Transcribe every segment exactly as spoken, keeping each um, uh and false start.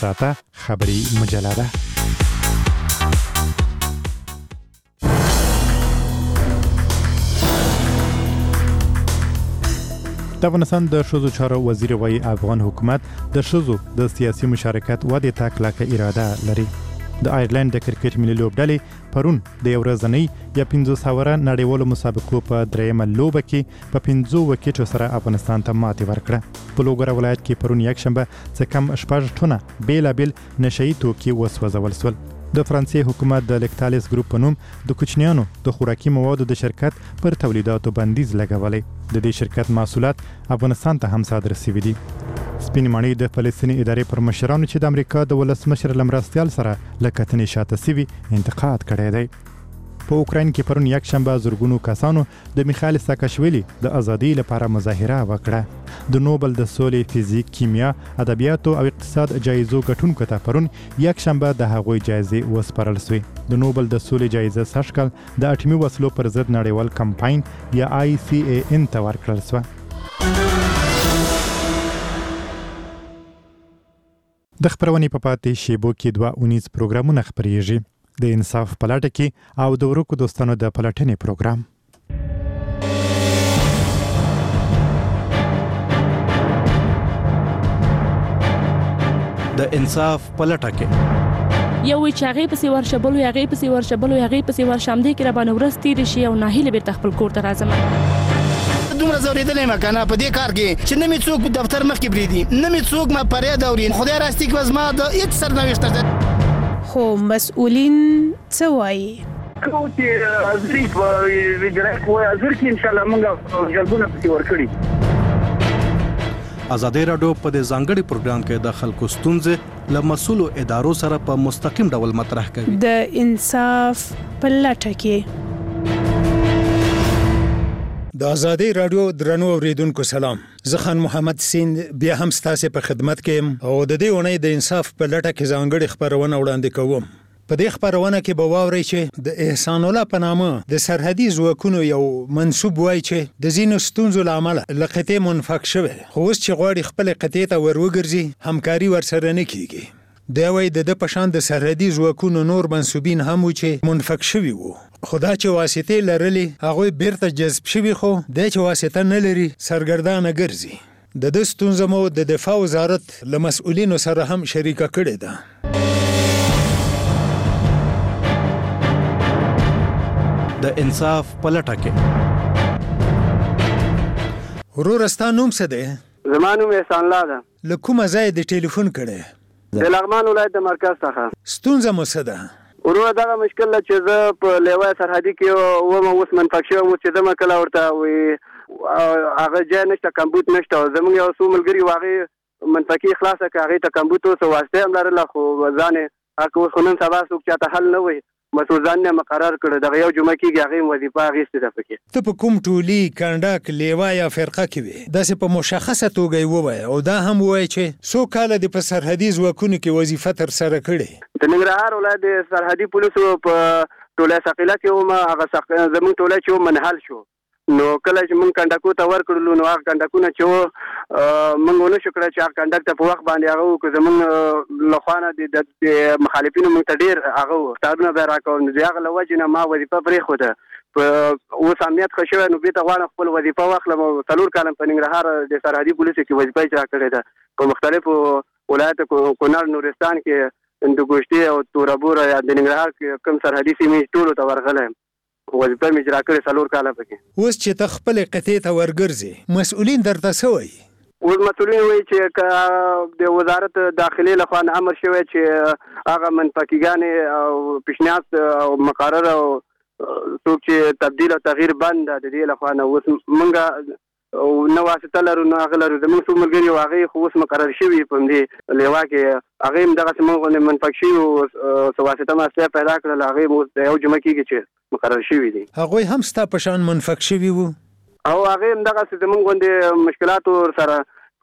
ساعته خبری مجله ده. د افغانستان د ښځو چارو وزیر وايي افغان حکومت د ښځو د سیاسي مشارکت ودې ته کلکه اراده لري. د آیرلند د کرکټ ملي لوبډلې پرون د یو ورځنۍ یا پنځوس اوره نړیوالو مسابقو په دریمه لوبه کې په پنځو وکټو سره افغانستان ته ماتې ورکړه. په لوګر ولایت کې پرون یکشنبه څه کم شپږ ټنه بیلابیل نشهیي توکي وسوځول شول. د فرانسې حکومت د لیکتالیس ګروپ په نوم د کوچنیانو د خوراکي موادو د شرکت پر تولیداتو بندیز لګولی. د دې شرکت محصولات افغانستان ته هم صادر شوي دي. سپین ماڼۍ د فلسطیني ادارې پر مشرانو چې د امریکا د ولسمشر له مرستیال سره له کتنې شاته شوي انتقاد کړی دی. په اوکراین کې پرون یکشنبه زرګونو کسانو د میخایل ساکاشویلی د ازادۍ لپاره مظاهره وکړه. د نوبل د سولې، فزیک، کیمیا، ادبیاتو او اقتصاد جایزو ګټونکو ته پرون یکشنبه د هغوی جایزې وسپارل شوې. د نوبل د سولې جایزه سږ کال د اټومي وسلو پر ضد نړیوال کمپاین یا آی سی ای ان ته ورکړل شوه. د خبرونې په پاتې شیبو کې دوه اونیز پروګرامونه خپریږي. د انصاف پلاټه کې او د ورکو دوستانو د پلټنې پروګرام. د انصاف پلاټه کې یو وی چې هغه پسې ورشبل او هغه پسې ورشبل او هغه پسې ورشمدې کې را باندې ورس تیر شي او ناهیله بیرته خپل کور ته راځم. دومره زوریدلې مکنه په دې کار کې چې نه می څوک دفتر مخ کې بریدي، نه می څوک ما پرې دورین. خدای راستي کې وزما د هیڅ سرنوشت ده. خو مسؤلین څه وایي؟ کو چې ازري په ویډرک وای ازر کې ان شاء الله موږ جلبونه پکې ورکړي. ازادي راډیو په دې ځانګړي پروګرام کې د خلکو ستونزې له مسؤلو ادارو سره په مستقیم ډول مطرح کوي. د انصاف پلاټه کې د ازادي راډیو درنو اوریدونکو سلام. زه خان محمد سیند بیا هم ستاسو په خدمت کې او د دې ونې د انصاف په لټه کې ځانګړي خبرونه وړاندې کوم. په دې خبرونه کې به واورئ چې د احسان الله په نامه د سرحدي ځواکونو یو منسوب وایي چې د ځینو ستونزو له امله له قطعې منفک شوی، خو اوس چې غواړي خپل قطعې ته ور وګرځي همکاري ورسره نه کیږي. دا وایي د د پشان د سرحدي ځواکونو نور منسوبین هم و چې منفک شوي وو، خو دا چې واسطې لرلې هغوی بیرته جذب شوي، خو دا چې واسطه نه لري سرګردانه ګرځي. د د ستونزه مو د دفاع وزارت له مسؤلینو سره هم شریکه کړې ده. د انصاف پلټه کې ورور ستا نوم څه دی؟ زما نوم احسان الله ده. له کومه ځای د ټلیفون کړی؟ د لغمان ولایت د مرکز څخه. ستونزه مو څه ده؟ ورور دغه مشکل چې زه په لیوای سرحدي کې وم اوس منفک شوم چې زما کله ورته وي هغه ځای نشته، کمبود نشته. زموږ یو څو ملګري واغې منفکي خلاصه کړه، هغې ته کمبود اوس واسطه هم لرله، خو ځان یې هغه اوس خو نن سبا څوک چاته حل نه وي، مسؤل ځان نه مقرر کړ. دغه یو جمعه کېږي هغې وظیفه اخیستې ده پکې. ته په کوم ټولي، کنډک، لیوا یا فرقه کې وې؟ داسې په مشخصه توګه یې ووایه او دا هم ووایه چې څو کاله دې په سرحدي ځواکونو کې وظیفه ترسره کړې؟ د ننګرهار ولایت د سرحدي پولیسو په ټوله ثقیله کې وم. هغه زموږ ټوله چې و منحل شو، نو کله چې موږ کنډکو ته ورکړلو نو هغه کنډکونه چې و موږ ونه شو کړی چې هغه کنډک ته په وخت باندې هغه وکړو. زموږ له خوا نه د مخالفینو موږ ته ډېر هغه و تارونه به یې راکول، نو د هغه له وجې نه ما وظیفه پرېښوده. په اوس امنیت ښه شوی نو بېرته غواړم خپل وظیفه واخلم. او څلور کاله په ننګرهار د سرحدي پولیسو کې وظیفه اجرا کړې ده. په مختلفو ولایتو کونړ، نورستان کې، هندوکشتي او تورابور یا د ننګرهار کې کوم سرحدي سیمې ټولو ته ورغلی یم. وظیفه مې اجرا کړې څلور کاله پکې. اوس چې ته خپلې قطعې ته ورګرځې مسؤلین درته څه وایي؟ اوس مسؤلین وایي چې که د وزارت داخلي لخوا نه امر شوی چې هغه منفکیګانې او پیشنهاد او مقرر او څوک چې تبدیل او تغییر بند ده، د دې لخوا نه اوس موږ نه واسطه لرو نه هغه لرو. زموږ څو ملګري و هغې خو اوس مقرر شوي په همدې لیوا کې، هغې هم دغسې موږ غوندې منفک شوي وو، څه واسطه ماسطه پیدا کړل، هغې هم اوس د یو جمعه کېږي چې مقرر شوي دي. هغوی هم ستا په شان منفک شوي وو او هغې هم دغسې زموږ غوندې مشکلاتو سره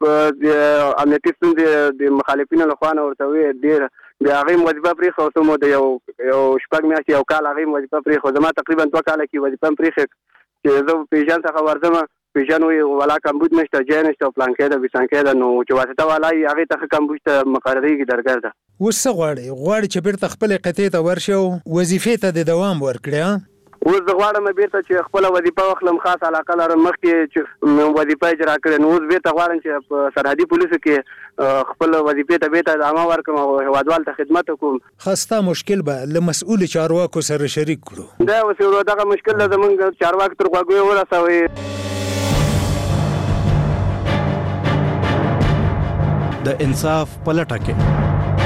په امنیتي ستونزې د مخالفینو له خوا نه ورته وې ډېر. د هغې هم وظیفه پرېښه، څه مو د یو یو شپږ میاشتې یو کال هغې هم وظیفه پرېښه. زما تقریبا دوه کاله کې وظیفه هم پرېښې چې زه پیژن څخه ورځم پیژن وي ولا کمبود نشته جای نشته پلانکې ده بیسانکې ده نو چې واسطه والا یې هغې ته ښه کمبود ته مقرریږي درګر ده. اوس څه غواړې غواړې چې بیرته خپلې قطعې ته ورشې او وظیفې ته د دوام ورکړې؟ اوس زه غواړم بیرته چې خپله وظیفه واخلم، خاص علاقه لرم مخکې چې وظیفه اجرا کړې، نو اوس بیرته غواړم چې په سرحدي پولیسو کې خپل وظیفې ته بیرته ادامه ورکړم او هیوادوال ته خدمت وکړم. ښه ستا مشکل به له مسؤلو چارواکو سره شریک کړو. دا اوس یو دغه مشکل ده زموږ چارواکو تر غوږو یې ورسوئ. د انصاف په لټه کې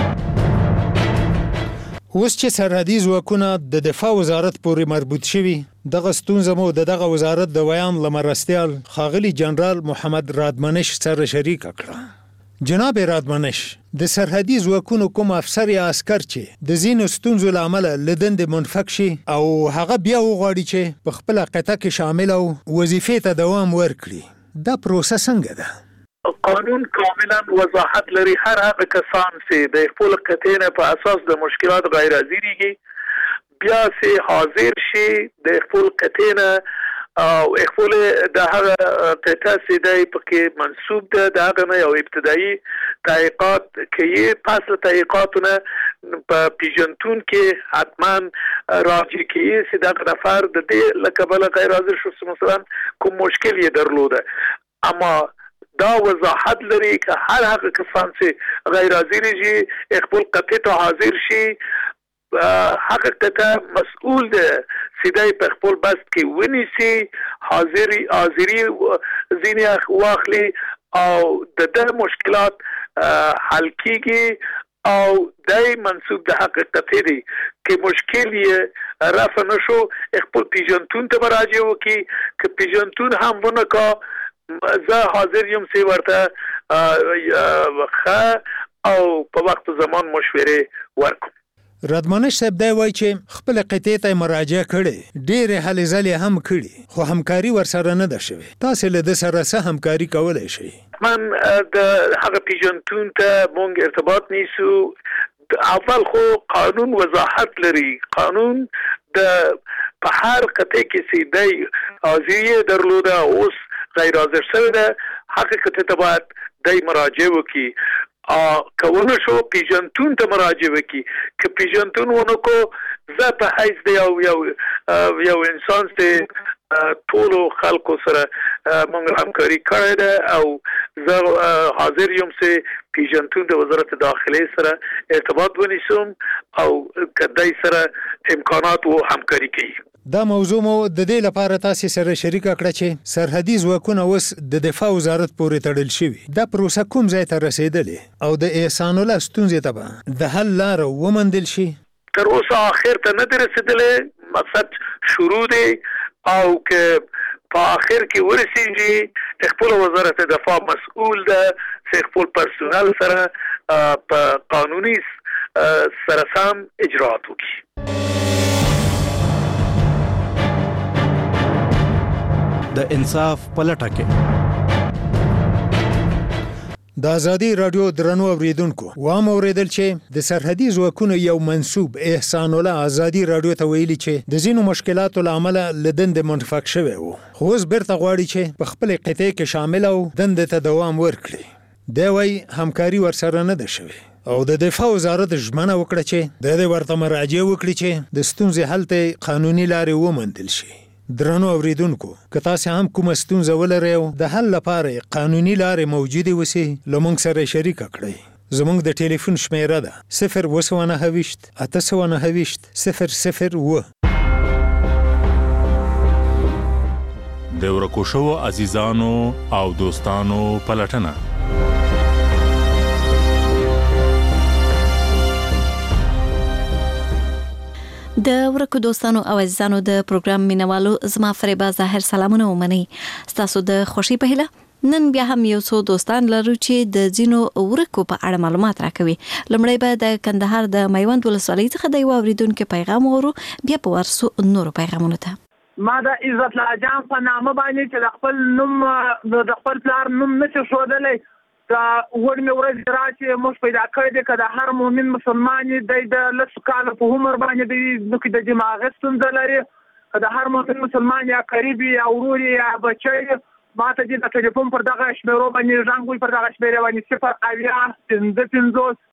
اوس چې سرحدي ځواکونه د دفاع وزارت پورې مربوط شوي، دغه ستونزه مو د دغه وزارت د ویان له مرستیال ښاغلي جنرال محمد رادمنش سره شریکه کړه. جناب رادمنش، د سرحدي ځواکونو کوم افسر یا عسکر چې د ځینو ستونزو له امله له دندې منفک شي او هغه بیا وغواړي چې په خپله قطعه کې شامل او وظیفې ته دوام ورکړي، دا پروسه څنګه ده؟ قانون کاملا وضاحت لري. هر هغه کسان چې د خپل قطعې په اساس د مشکلات غیر حاضریږي بیا چې حاضر شي د خپل قطعې او خپل د هغه قطعه چې دی پکې منسوب ده د هغه نه یو ابتدایي تحقیقات کوي. پس له تحقیقاتونه په پیژنتون کې حتما راجع کوي چې دغه نفر د دې له کبله غیر حاضر شو، مثلا کوم مشکل یې درلوده. اما دا وضاحت لري که هر هغه کسان چې غیر حاضر شي خپل قطعې ته حاضر شي، هغه قطعه مسؤول ده سیدای په خپل بست کې ونیسي، حاضری حاضری ځینې واخلي او د ده مشکلات حل کیږي او دای منسوب د حق قطعې دی که مشکل یې رفع نشو خپل پیژنتون ته مراجعه وکړي. که پیژنتون هم ونه کا زه حاضر یم چې ورته ښه او په وخت زمان مشورې ورکړم. رادمنش صاحب دی وایي چې خپل قطعې ته مراجعه کړې، ډېرې هلې ځلې هم کړي، خو همکاري ورسره نه ده شوې. تاسې له ده سره څه همکاري کولی شئ؟ من د هغه پیژنتون ته مونږ ارتباط نیسو. اول خو قانون وضاحت لري، قانون د په هر قطعه کې چې دی حاضري درلوده اوس غیر حاضر شوی ده، هغه قطعې ته باید دی مراجعه وکړي. که ونه شو پیژنتون ته مراجعه وکړي. که پیژنتون ونه کو زه په حیث د یو یو یو انسان چې ټولو خلکو سره موږ همکاري کړې ده او زه حاضر یم چې پیژنتون د وزارت داخلې سره ارتباط ونیسم او که دی سره امکانات و همکاري کوي. دا موضوع مو د دې لپاره تاسې سره شریکه کړه چې سرحدي ځواکونه اوس د دفاع وزارت پورې تړل شوي. دا پروسه کوم ځای ته رسېدلې او د احسان الله ستونزې ته به د حل لاره وموندل شي؟ تر اوسه آخر ته نه دی رسېدلی، مقصد شروع دی او که په آخر کې ورسېږي خپل وزارت دفاع مسؤول ده چې خپل پرسونل سره په قانوني سره سم اجراات وکړي. د انصاف په لټه کې د ازادي رادیو درنو اوریدونکو وام اوریدل چې د سرحدي ځواکونو یو منسوب احسان الله ازادي رادیو ته ویلي چې د ځینو مشکلاتو له امله له دندې منفک شوی و، خو اوس بیرته غواړي چې په خپل قطعې کې شامل او دندې ته دوام ورکړي. دی وایي همکاري ورسره نه ده شوې او د دفاع وزارت ژمنه وکړه چې د دې ورته مراجعه وکړي چې د ستونزې حل ته قانوني لارې وموندل شي. درنو اوریدونکو، که تاسو هم کومه ستونزه ولرئ او د حل لپاره قانوني لارې موجودې وسي، له موږ سره شریکه کړئ. زموږ د ټلیفون شمیره ده صفر اووه سوه نهه ویشت اته سوه نهه ویشت صفر صفر اووه. د ورکو شوو عزیزانو او دوستانو پلټنه د ورکو دوستانو او عزیزانو د پروګرام مینوالو زما فریبا ظاهر سلامونه ومني. تاسو د خوشي په هیله نن بیا هم یو څو دوستان لرو چې د ځینو ورکو په اړه معلومات راکوي. لومړی به د کندهار د میوند ولسوالۍ څخه د یو اوریدونکو پیغام ورو، بیا په ورسو نورو پیغامونو ته. ما د عزت الله جان په نامه باندې چې د خپل نوم د خپل پلار نوم نشي ښودلی، دا وړ مې ورځ راشي موږ پیدا کړی دی که د هر مؤمن مسلمان دی د لسو کالو په عمر باندې دی نو کې د دماغي ستونزه لري، که د هر مؤمن مسلمان یا قریب یا ورور یا بچی ماته دې د ټلیفون پر دغه شمیرو باندې زنګ وي پر دغه شمیرې باندې صفر اویا پنځه پنځوس